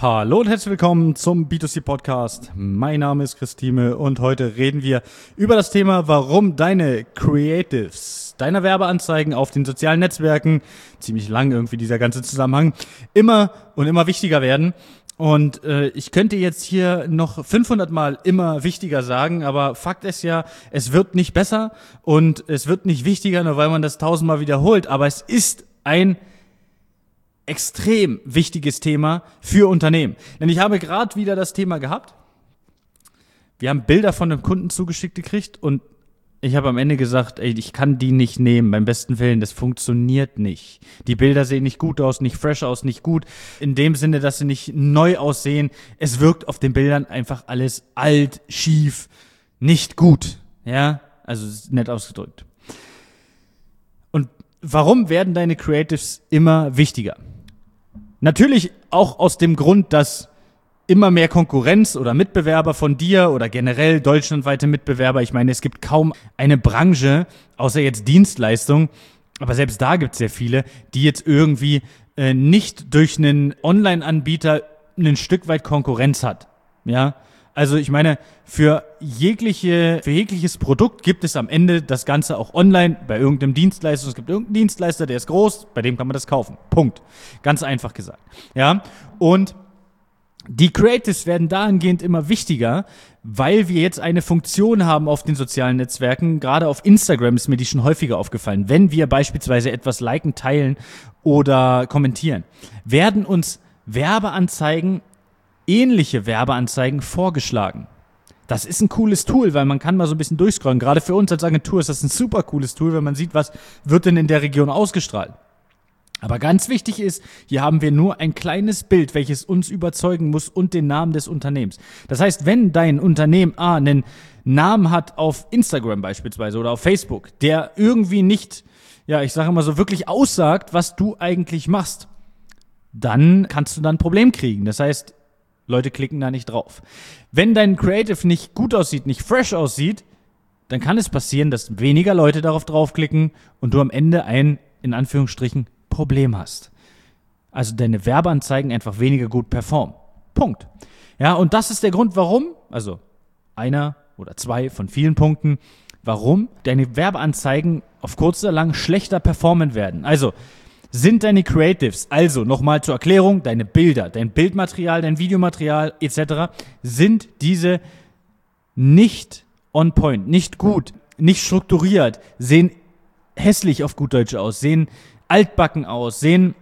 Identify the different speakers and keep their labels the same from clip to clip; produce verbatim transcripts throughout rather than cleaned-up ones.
Speaker 1: Hallo und herzlich willkommen zum B zwei C Podcast. Mein Name ist Chris Thieme und heute reden wir über das Thema, warum deine Creatives, deiner Werbeanzeigen auf den sozialen Netzwerken, ziemlich lang irgendwie dieser ganze Zusammenhang, immer und immer wichtiger werden. Und äh, ich könnte jetzt hier noch fünfhundert Mal immer wichtiger sagen, aber Fakt ist ja, es wird nicht besser und es wird nicht wichtiger, nur weil man das tausendmal wiederholt, aber es ist ein extrem wichtiges Thema für Unternehmen. Denn ich habe gerade wieder das Thema gehabt. Wir haben Bilder von einem Kunden zugeschickt gekriegt und ich habe am Ende gesagt, ey, ich kann die nicht nehmen, beim besten Willen, das funktioniert nicht. Die Bilder sehen nicht gut aus, nicht fresh aus, nicht gut. In dem Sinne, dass sie nicht neu aussehen. Es wirkt auf den Bildern einfach alles alt, schief, nicht gut. Ja, also nett ausgedrückt. Und warum werden deine Creatives immer wichtiger? Natürlich auch aus dem Grund, dass immer mehr Konkurrenz oder Mitbewerber von dir oder generell deutschlandweite Mitbewerber, ich meine, es gibt kaum eine Branche, außer jetzt Dienstleistung, aber selbst da gibt es sehr viele, die jetzt irgendwie äh, nicht durch einen Online-Anbieter ein Stück weit Konkurrenz hat. Ja, also ich meine, für jegliche, für jegliches Produkt gibt es am Ende das Ganze auch online bei irgendeinem Dienstleister. Es gibt irgendeinen Dienstleister, der ist groß, bei dem kann man das kaufen. Punkt. Ganz einfach gesagt. Ja, und die Creatives werden dahingehend immer wichtiger, weil wir jetzt eine Funktion haben auf den sozialen Netzwerken. Gerade auf Instagram ist mir die schon häufiger aufgefallen. Wenn wir beispielsweise etwas liken, teilen oder kommentieren, werden uns Werbeanzeigen ähnliche Werbeanzeigen vorgeschlagen. Das ist ein cooles Tool, weil man kann mal so ein bisschen durchscrollen. Gerade für uns als Agentur ist das ein super cooles Tool, wenn man sieht, was wird denn in der Region ausgestrahlt. Aber ganz wichtig ist, hier haben wir nur ein kleines Bild, welches uns überzeugen muss und den Namen des Unternehmens. Das heißt, wenn dein Unternehmen A einen Namen hat auf Instagram beispielsweise oder auf Facebook, der irgendwie nicht, ja, ich sage mal so, wirklich aussagt, was du eigentlich machst, dann kannst du dann ein Problem kriegen. Das heißt, Leute klicken da nicht drauf. Wenn dein Creative nicht gut aussieht, nicht fresh aussieht, dann kann es passieren, dass weniger Leute darauf draufklicken und du am Ende ein, in Anführungsstrichen, Problem hast. Also deine Werbeanzeigen einfach weniger gut performen. Punkt. Ja, und das ist der Grund, warum, also einer oder zwei von vielen Punkten, warum deine Werbeanzeigen auf kurz oder lang schlechter performen werden. Also, sind deine Creatives, also nochmal zur Erklärung, deine Bilder, dein Bildmaterial, dein Videomaterial et cetera, sind diese nicht on point, nicht gut, nicht strukturiert, sehen hässlich auf gut Deutsch aus, sehen altbacken aus, sehen,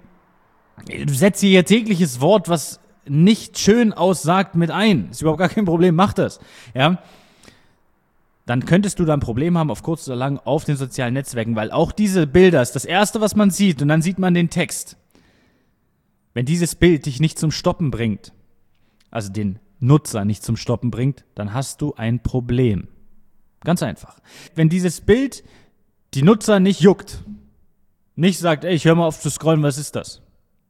Speaker 1: du setzt hier jetzt jegliches Wort, was nicht schön aussagt, mit ein. Ist überhaupt gar kein Problem, mach das. Ja. Dann könntest du da ein Problem haben, auf kurz oder lang auf den sozialen Netzwerken, weil auch diese Bilder ist das Erste, was man sieht, und dann sieht man den Text. Wenn dieses Bild dich nicht zum Stoppen bringt, also den Nutzer nicht zum Stoppen bringt, dann hast du ein Problem. Ganz einfach. Wenn dieses Bild die Nutzer nicht juckt, nicht sagt, ey, ich höre mal auf zu scrollen, was ist das?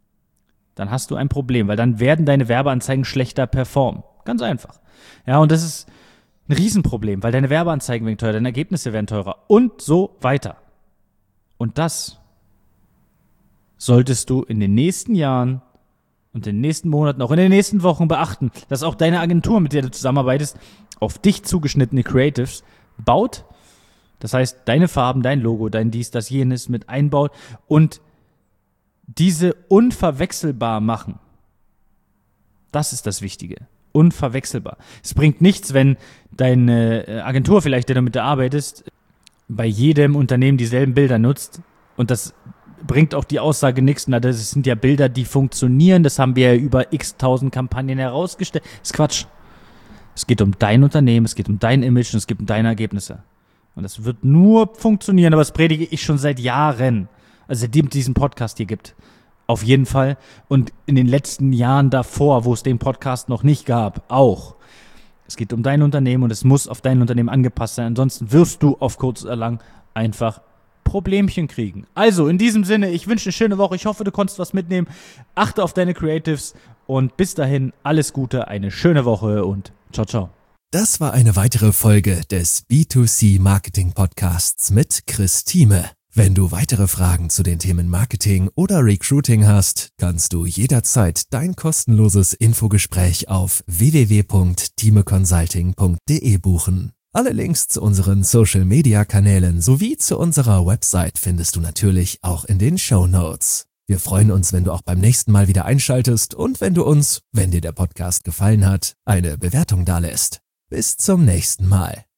Speaker 1: Dann hast du ein Problem, weil dann werden deine Werbeanzeigen schlechter performen. Ganz einfach. Ja, und das ist ein Riesenproblem, weil deine Werbeanzeigen werden teurer, deine Ergebnisse werden teurer und so weiter. Und das solltest du in den nächsten Jahren und in den nächsten Monaten, auch in den nächsten Wochen beachten, dass auch deine Agentur, mit der du zusammenarbeitest, auf dich zugeschnittene Creatives baut. Das heißt, deine Farben, dein Logo, dein dies, das, jenes mit einbaut und diese unverwechselbar machen. Das ist das Wichtige. Unverwechselbar. Es bringt nichts, wenn deine Agentur vielleicht, der du mit der arbeitest, bei jedem Unternehmen dieselben Bilder nutzt und das bringt auch die Aussage nichts. Na, das sind ja Bilder, die funktionieren, das haben wir ja über x tausend Kampagnen herausgestellt. Das ist Quatsch. Es geht um dein Unternehmen, es geht um dein Image und es geht um deine Ergebnisse. Und das wird nur funktionieren, aber das predige ich schon seit Jahren, also seitdem es diesen Podcast hier gibt. Auf jeden Fall. Und in den letzten Jahren davor, wo es den Podcast noch nicht gab, auch. Es geht um dein Unternehmen und es muss auf dein Unternehmen angepasst sein. Ansonsten wirst du auf kurz oder lang einfach Problemchen kriegen. Also, in diesem Sinne, ich wünsche eine schöne Woche. Ich hoffe, du konntest was mitnehmen. Achte auf deine Creatives und bis dahin alles Gute, eine schöne Woche und ciao, ciao.
Speaker 2: Das war eine weitere Folge des B zwei C Marketing Podcasts mit Chris Thieme. Wenn du weitere Fragen zu den Themen Marketing oder Recruiting hast, kannst du jederzeit dein kostenloses Infogespräch auf w w w punkt timeconsulting punkt d e buchen. Alle Links zu unseren Social-Media-Kanälen sowie zu unserer Website findest du natürlich auch in den Shownotes. Wir freuen uns, wenn du auch beim nächsten Mal wieder einschaltest und wenn du uns, wenn dir der Podcast gefallen hat, eine Bewertung dalässt. Bis zum nächsten Mal.